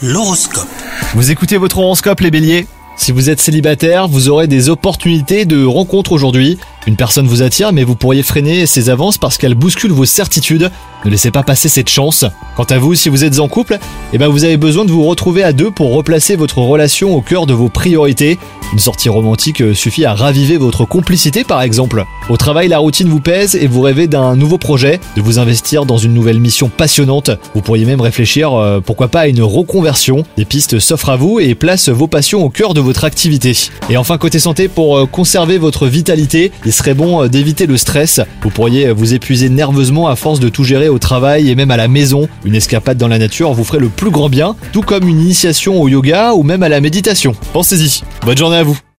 L'horoscope. Vous écoutez votre horoscope les béliers ? Si vous êtes célibataire, vous aurez des opportunités de rencontre aujourd'hui. Une personne vous attire, mais vous pourriez freiner ses avances parce qu'elle bouscule vos certitudes. Ne laissez pas passer cette chance. Quant à vous, si vous êtes en couple, vous avez besoin de vous retrouver à deux pour replacer votre relation au cœur de vos priorités. Une sortie romantique suffit à raviver votre complicité par exemple. Au travail, la routine vous pèse et vous rêvez d'un nouveau projet, de vous investir dans une nouvelle mission passionnante. Vous pourriez même réfléchir, pourquoi pas à une reconversion. Des pistes s'offrent à vous et placent vos passions au cœur de votre activité. Et enfin, côté santé, pour conserver votre vitalité, il serait bon d'éviter le stress. Vous pourriez vous épuiser nerveusement à force de tout gérer au travail et même à la maison. Une escapade dans la nature vous ferait le plus grand bien, tout comme une initiation au yoga ou même à la méditation. Pensez-y. Bonne journée à vous.